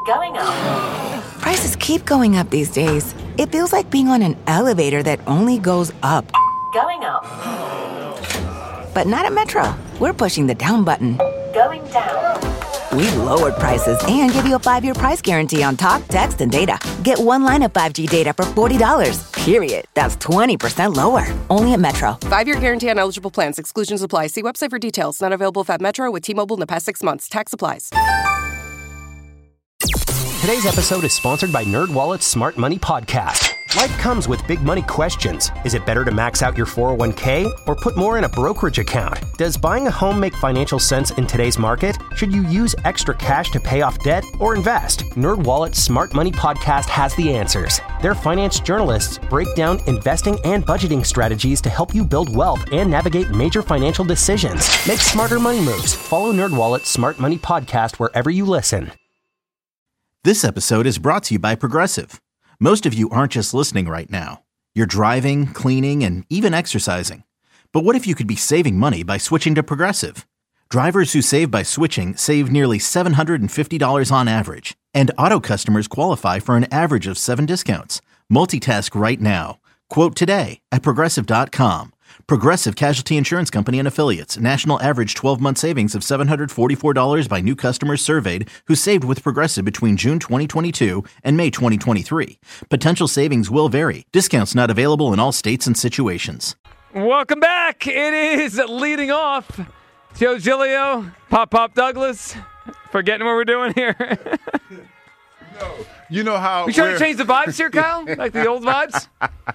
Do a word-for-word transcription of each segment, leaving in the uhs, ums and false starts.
Going up. Prices keep going up these days. It feels like being on an elevator that only goes up. Going up. But not at Metro. We're pushing the down button. Going down. We've lowered prices and give you a five-year price guarantee on talk, text, and data. Get one line of five G data for forty dollars. Period. That's twenty percent lower. Only at Metro. Five-year guarantee on eligible plans. Exclusions apply. See website for details. Not available at Metro with T-Mobile in the past six months. Tax applies. Today's episode is sponsored by NerdWallet's Smart Money Podcast. Life comes with big money questions. Is it better to max out your four oh one k or put more in a brokerage account? Does buying a home make financial sense in today's market? Should you use extra cash to pay off debt or invest? NerdWallet's Smart Money Podcast has the answers. Their finance journalists break down investing and budgeting strategies to help you build wealth and navigate major financial decisions. Make smarter money moves. Follow NerdWallet's Smart Money Podcast wherever you listen. This episode is brought to you by Progressive. Most of you aren't just listening right now. You're driving, cleaning, and even exercising. But what if you could be saving money by switching to Progressive? Drivers who save by switching save nearly seven hundred fifty dollars on average. And auto customers qualify for an average of seven discounts. Multitask right now. Quote today at Progressive dot com. Progressive Casualty Insurance Company and Affiliates. National average twelve-month savings of seven hundred forty-four dollars by new customers surveyed who saved with Progressive between June twenty twenty-two and May twenty twenty-three. Potential savings will vary. Discounts not available in all states and situations. Welcome back. It is leading off. Joe Giglio, Pop Pop Douglas. Forgetting what we're doing here. no. You know how we trying to change the vibes here, Kyle? Like the old vibes?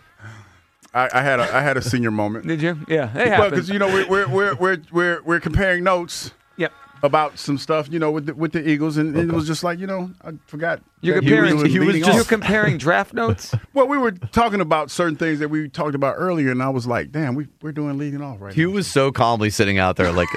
I, I had a I had a senior moment. Did you? Yeah, it well, happened. because you know we're we're we're we're we're, we're comparing notes. Yep. About some stuff, you know, with the, with the Eagles, and, and it was just like, you know, I forgot. You're comparing. He was, he was just, you're comparing draft notes. Well, we were talking about certain things that we talked about earlier, and I was like, damn, we we're doing leading off right he now. He was so calmly sitting out there, like,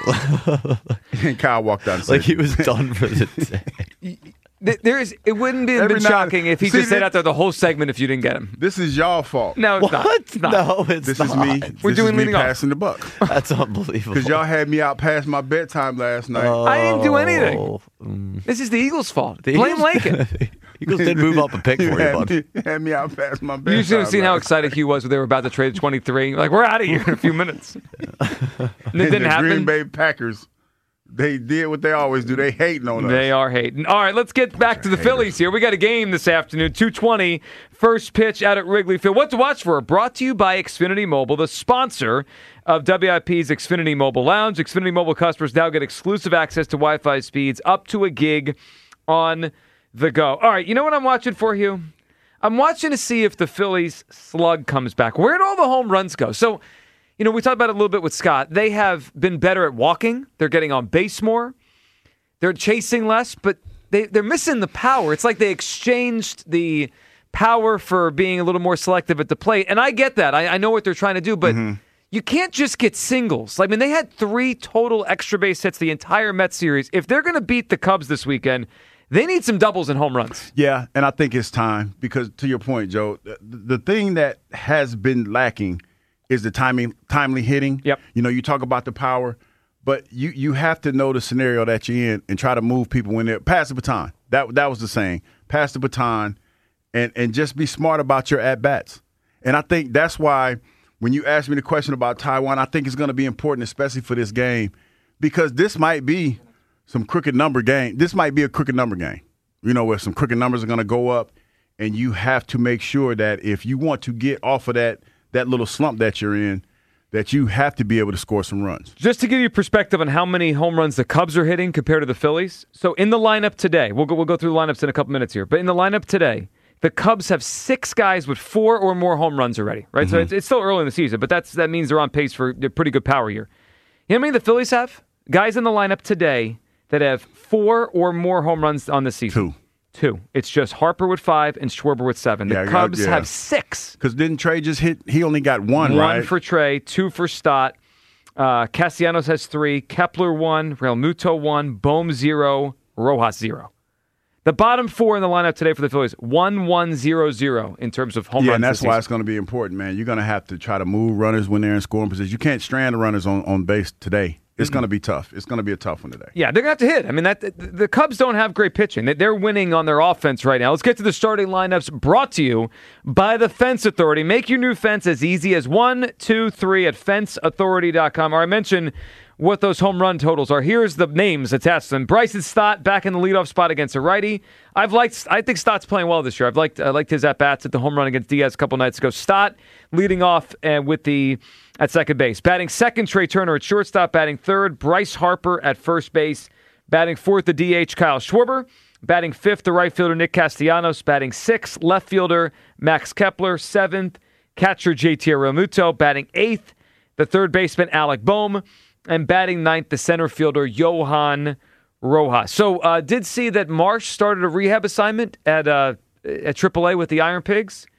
and Kyle walked out, and like said, he was done for the day. There is. It wouldn't be been shocking if he just stayed out there the whole segment if you didn't get him. This is y'all fault. No, it's what? not. It's not. No, it's this not. Is me. We're this doing is me leading off. passing the buck. That's unbelievable. Because y'all had me out past my bedtime last night. Oh, I didn't do anything. Mm. This is the Eagles' fault. The Blame Eagles, Lincoln. Eagles did move up a pick you for you, had bud. Me, had me out past my bedtime. You should have seen last how excited he was when they were about to trade twenty-three. Like, we're out of here in a few minutes. And it didn't the happen. Green Bay Packers. They did what they always do. They hating on us. They are hating. All right, let's get back to the haters. Phillies here. We got a game this afternoon, two twenty, first pitch out at Wrigley Field. What to watch for? Brought to you by Xfinity Mobile, the sponsor of W I P's Xfinity Mobile Lounge. Xfinity Mobile customers now get exclusive access to Wi-Fi speeds up to a gig on the go. All right, you know what I'm watching for, Hugh? I'm watching to see if the Phillies slug comes back. Where'd all the home runs go? So, you know, we talked about it a little bit with Scott. They have been better at walking. They're getting on base more. They're chasing less, but they, they're missing the power. It's like they exchanged the power for being a little more selective at the plate. And I get that. I, I know what they're trying to do, but mm-hmm. you can't just get singles. I mean, they had three total extra base hits the entire Mets series. If they're going to beat the Cubs this weekend, they need some doubles and home runs. Yeah, and I think it's time because, to your point, Joe, the, the thing that has been lacking is the timing, timely hitting. Yep. You know, you talk about the power, but you you have to know the scenario that you're in and try to move people when they're pass the baton. That that was the saying. Pass the baton and, and just be smart about your at-bats. And I think that's why when you ask me the question about Taijuan, I think it's going to be important, especially for this game, because this might be some crooked number game. This might be a crooked number game, you know, where some crooked numbers are going to go up, and you have to make sure that if you want to get off of that that little slump that you're in, that you have to be able to score some runs. Just to give you perspective on how many home runs the Cubs are hitting compared to the Phillies. So in the lineup today, we'll go, we'll go through the lineups in a couple minutes here, but in the lineup today, the Cubs have six guys with four or more home runs already, right? Mm-hmm. So it's, it's still early in the season, but that's that means they're on pace for a pretty good power year. You know how many the Phillies have? Guys in the lineup today that have four or more home runs on the season. Two. Two. It's just Harper with five and Schwarber with seven. The yeah, Cubs yeah. have six. Because didn't Trey just hit? He only got one, one right? One for Trey, two for Stott. Uh, Castellanos has three. Kepler one. Realmuto one. Bohm zero. Rojas zero. The bottom four in the lineup today for the Phillies, one one zero zero in terms of home yeah, runs. Yeah, and that's this why season. it's going to be important, man. You're going to have to try to move runners when they're in scoring position. You can't strand the runners on, on base today. It's going to be tough. It's going to be a tough one today. Yeah, they're going to have to hit. I mean, that the, the Cubs don't have great pitching. They- They're winning on their offense right now. Let's get to the starting lineups brought to you by the Fence Authority. Make your new fence as easy as one, two, three at fence authority dot com. Or I mentioned what those home run totals are. Here's the names attached to them. Bryson Stott back in the leadoff spot against a righty. I've liked. I think Stott's playing well this year. I've liked. I liked his at bats at the home run against Diaz a couple nights ago. Stott leading off and with the at second base. Batting second, Trey Turner at shortstop. Batting third, Bryce Harper at first base. Batting fourth, the D H Kyle Schwarber. Batting fifth, the right fielder Nick Castellanos. Batting sixth, left fielder Max Kepler. Seventh, catcher J T Realmuto. Batting eighth, the third baseman Alec Boehm. And batting ninth, the center fielder, Johan Rojas. So, uh, did see that Marsh started a rehab assignment at uh, at triple A with the Iron Pigs.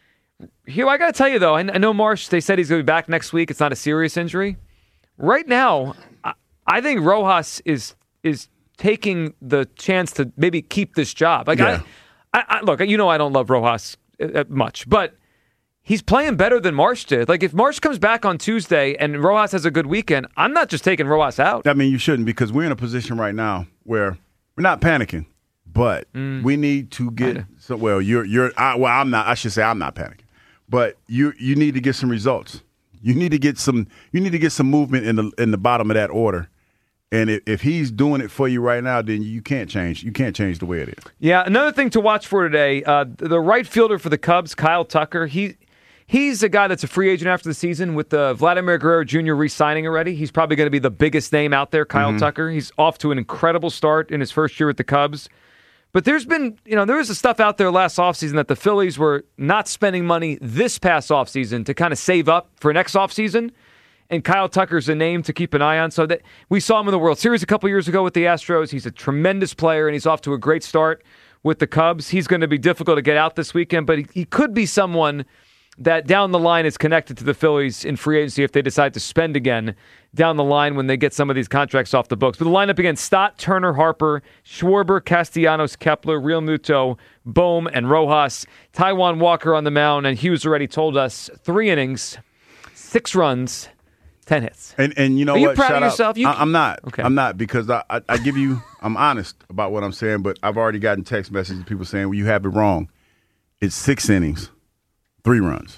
Here, I got to tell you, though, I, I know Marsh, they said he's going to be back next week. It's not a serious injury. Right now, I, I think Rojas is is taking the chance to maybe keep this job. Like, Yeah. I, I, I, look, you know I don't love Rojas uh, much, but he's playing better than Marsh did. Like, if Marsh comes back on Tuesday and Rojas has a good weekend, I'm not just taking Rojas out. I mean, you shouldn't, because we're in a position right now where we're not panicking, but we need to get some. Well, you're you're. I, well, I'm not. I should say I'm not panicking, but you you need to get some results. You need to get some. You need to get some movement in the in the bottom of that order. And if, if he's doing it for you right now, then you can't change. You can't change the way it is. Yeah. Another thing to watch for today: uh, the right fielder for the Cubs, Kyle Tucker. He. He's a guy that's a free agent after the season with uh, Vladimir Guerrero Junior re-signing already. He's probably going to be the biggest name out there, Kyle mm-hmm. Tucker. He's off to an incredible start in his first year with the Cubs. But there's been, you know, there was the stuff out there last offseason that the Phillies were not spending money this past offseason to kind of save up for next offseason. And Kyle Tucker's a name to keep an eye on. So that we saw him in the World Series a couple years ago with the Astros. He's a tremendous player, and he's off to a great start with the Cubs. He's going to be difficult to get out this weekend, but he, he could be someone that down the line is connected to the Phillies in free agency if they decide to spend again down the line when they get some of these contracts off the books. But the lineup again, Stott, Turner, Harper, Schwarber, Castellanos, Kepler, Realmuto, Boehm, and Rojas. Taijuan Walker on the mound, and Hughes already told us three innings, six runs, ten hits. And and you know Are you what? proud Shout of out. yourself? You- I, I'm not. Okay. I'm not, because I, I, I give you, I'm honest about what I'm saying, but I've already gotten text messages, people saying, well, you have it wrong. It's six innings. Three runs.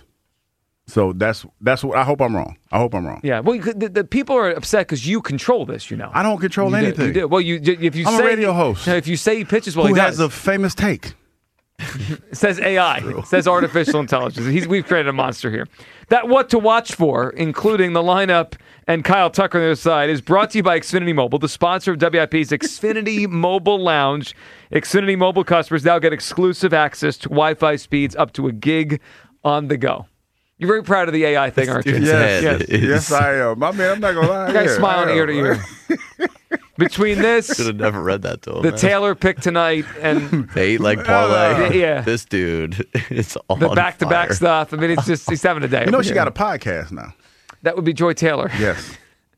So that's that's what I hope I'm wrong. I hope I'm wrong. Yeah, well, you could- the, the people are upset because you control this, you know. I don't control You do, anything. you do. Well, you if you I'm say a radio host. If you say he pitches well, Who he has does. a famous take? It says A I. It says artificial intelligence. He's, we've created a monster here. That what to watch for, including the lineup and Kyle Tucker on the other side, is brought to you by Xfinity Mobile, the sponsor of W I P's Xfinity Mobile Lounge. Xfinity Mobile customers now get exclusive access to Wi-Fi speeds up to a gig on the go. You're very proud of the A I thing, aren't you? dude's Yes, head yes, is- yes, I am. My man, I'm not gonna lie. You guys Yeah, smiling I am. ear to ear. Between this, Should have never read that to him. the man. Taylor pick tonight, and The eight leg parlay. Yeah. This dude is on the back-to-back fire. stuff, I mean, it's just he's having a day. You know over she here. got a podcast now. That would be Joy Taylor. Yes.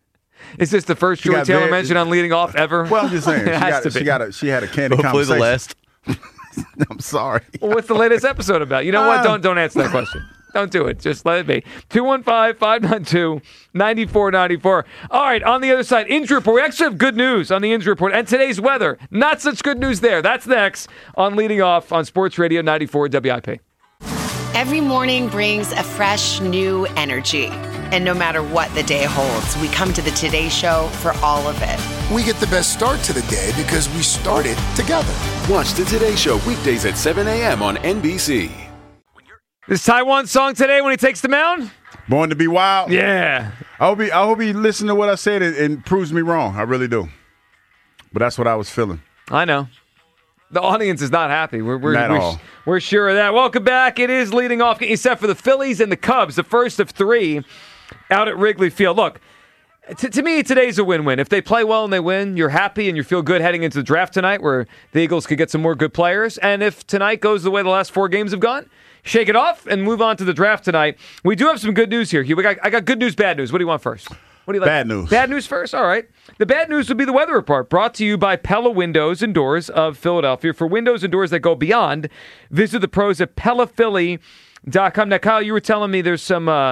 Is this the first She Joy got Taylor very- mentioned on leading off ever? Well, I'm just saying. It she, has got, to she be. got a she had a candid Hopefully the conversation. last. I'm sorry. Well, what's the latest episode about? You know what? Ah. Don't don't answer that question. Don't do it. Just let it be. two one five, five nine two, nine four nine four. All right, on the other side, injury report. We actually have good news on the injury report. And today's weather. Not such good news there. That's next on Leading Off on Sports Radio ninety-four W I P. Every morning brings a fresh, new energy. And no matter what the day holds, we come to the Today Show for all of it. We get the best start to the day because we started together. Watch the Today Show weekdays at seven a.m. on N B C. This Taijuan song today when he takes the mound? Born to be wild. Yeah. I hope he I hope he listened to what I said and, and proves me wrong. I really do. But that's what I was feeling. I know. The audience is not happy. We're we're, Not at we're, all. we're sure of that. Welcome back. It is Leading Off. Getting you set for the Phillies and the Cubs, the first of three out at Wrigley Field. Look, t- to me, today's a win-win. If they play well and they win, you're happy and you feel good heading into the draft tonight where the Eagles could get some more good players. And if tonight goes the way the last four games have gone, shake it off and move on to the draft tonight. We do have some good news here. Hugh. We got, I got good news, bad news. What do you want first? What do you like? Bad news. Bad news first? All right. The bad news would be the weather report, brought to you by Pella Windows and Doors of Philadelphia. For windows and doors that go beyond, visit the pros at Pella Philly dot com. Now, Kyle, you were telling me there's some uh,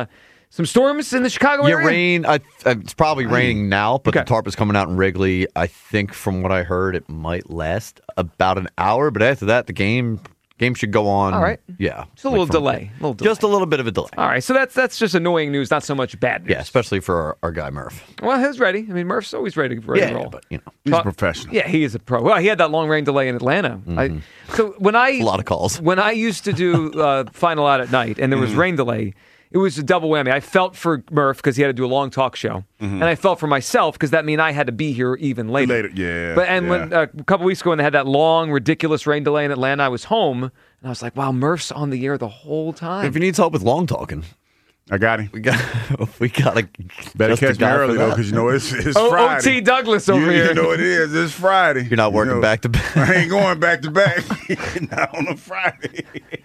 some storms in the Chicago Yeah, area? rain. I, it's probably raining now, but Okay. the tarp is coming out in Wrigley. I think from what I heard, it might last about an hour. But after that, the game game should go on. All right. Yeah. Just a little delay. A little delay. Just a little bit of a delay. All right, so that's that's just annoying news, not so much bad news. Yeah, especially for our, our guy Murph. Well, he's ready. I mean, Murph's always ready, ready Yeah, to roll. but you know, He's Talk- a professional. Yeah, he is a pro. Well, he had that long rain delay in Atlanta. I, so when I a lot of calls. when I used to do uh, Final Out at night and there was rain delay, it was a double whammy. I felt for Murph because he had to do a long talk show, and I felt for myself because that mean I had to be here even later. Later, yeah, But and yeah. when uh, a couple weeks ago when they had that long, ridiculous rain delay in Atlanta, I was home and I was like, "Wow, Murph's on the air the whole time." If he needs help with long talking, I got him. we got we gotta Better just a catch me guy for early, though, that. because you know it's, it's O- Friday. O T Douglas over you, here. You know it is. It's Friday. You're not working You know, back to back. I ain't going back to back. Not on a Friday.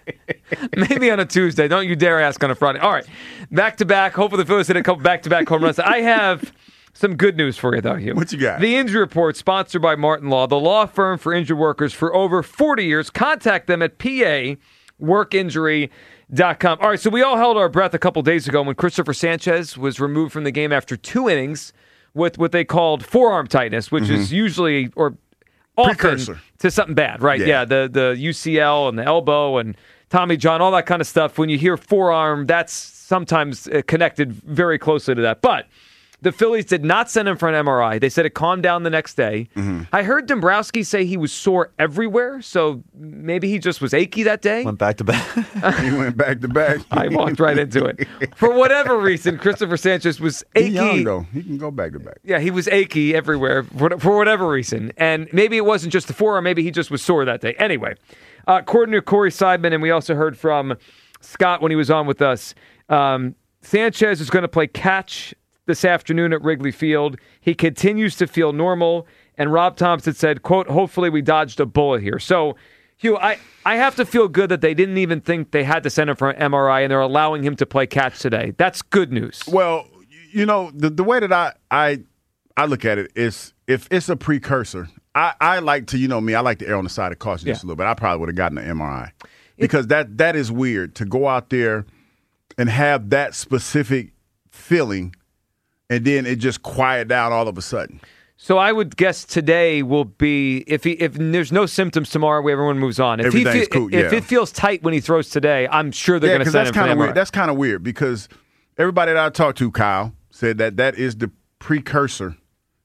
Maybe on a Tuesday. Don't you dare ask on a Friday. All right. Back to back. Hopefully the Phillies hit a couple back to back home runs. I have some good news for you, though, Hugh. What you got? The Injury Report, sponsored by Martin Law, the law firm for injured workers for over forty years. Contact them at P A work injury dot com. All right, so we all held our breath a couple days ago when Christopher Sanchez was removed from the game after two innings with what they called forearm tightness, which is usually or often Precursor. to something bad, right? Yeah. Yeah, the, the U C L and the elbow and Tommy John, all that kind of stuff. When you hear forearm, that's sometimes uh, connected very closely to that. But the Phillies did not send him for an M R I. They said it calmed down the next day. I heard Dombrowski say he was sore everywhere, so maybe he just was achy that day. Went back to back. He went back to back. I walked right into it. For whatever reason, Christopher Sanchez was achy. He's young, though. He can go back to back. Yeah, he was achy everywhere for, for whatever reason. And maybe it wasn't just the forearm. Maybe he just was sore that day. Anyway, uh, according to Corey Seidman, and we also heard from Scott when he was on with us, um, Sanchez is going to play catch this afternoon at Wrigley Field. He continues to feel normal. And Rob Thompson said, quote, hopefully we dodged a bullet here. So, Hugh, I, I have to feel good that they didn't even think they had to send him for an M R I and they're allowing him to play catch today. That's good news. Well, you know, the, the way that I, I I look at it is if it's a precursor, I, I like to, you know me, I like to err on the side of caution just a Yeah. little bit. I probably would have gotten an M R I because that that is weird to go out there and have that specific feeling and then it just quiet down all of a sudden. So I would guess today will be if he if there's no symptoms tomorrow, everyone moves on. If he Everything's fe- cool, if yeah. it feels tight when he throws today, I'm sure they're Yeah, going to because send that's him for kind an of M R I. weird. That's kind of weird because everybody that I talked to, Kyle, said that that is the precursor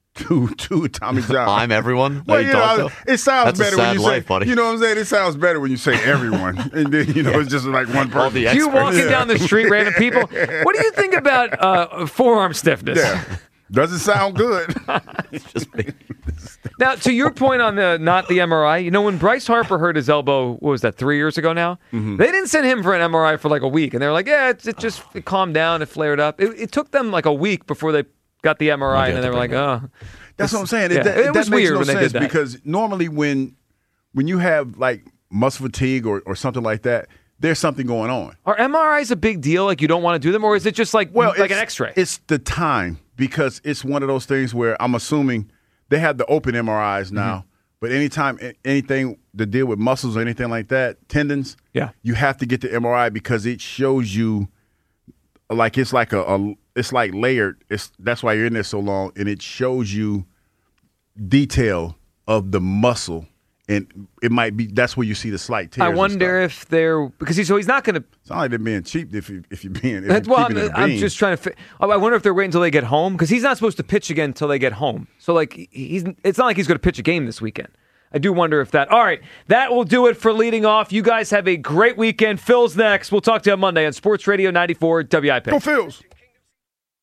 to to Tommy John. I'm everyone. that Well, you you talk know, to? it sounds That's a better sad when you life, say, buddy. you know what I'm saying? It sounds better when you say everyone, and then you know it's just like one All person. the You experts. walking Yeah. down the street, random people. What do you think about uh, forearm stiffness? Yeah, doesn't sound good. It's just me. Now, to your point on the not the M R I, you know when Bryce Harper hurt his elbow, what was that, three years ago now? Mm-hmm. They didn't send him for an M R I for like a week, and they were like, "Yeah, it, it just it calmed down, it flared up." It, it took them like a week before they got the M R I, Okay, and they were like, bring "Oh." That's what I'm saying. Yeah, It, that, it that was makes weird no when they did sense that. because normally when when you have like muscle fatigue or, or something like that, there's something going on. Are M R Is a big deal? Like you don't want to do them, or is it just like Well, like an it's- X-ray? It's the time because it's one of those things where I'm assuming they have the open M R Is now, Mm-hmm. but anytime a- anything to deal with muscles or anything like that, tendons, Yeah. you have to get the M R I because it shows you like it's like a, a it's like layered. It's that's why you're in there so long, and it shows you detail of the muscle. And it might be that's where you see the slight tears. I and wonder stuff. if they're because he's so he's not going to. It's not like they're being cheap if you if you're being if That's you're well, keeping it I'm, a I'm bean. just trying to. Fi- I wonder if they're waiting until they get home because he's not supposed to pitch again until they get home. So like he's, it's not like he's going to pitch a game this weekend. I do wonder if that. All right, that will do it for leading off. You guys have a great weekend. Phil's next. We'll talk to you on Monday on Sports Radio ninety-four W I P. Go Phils.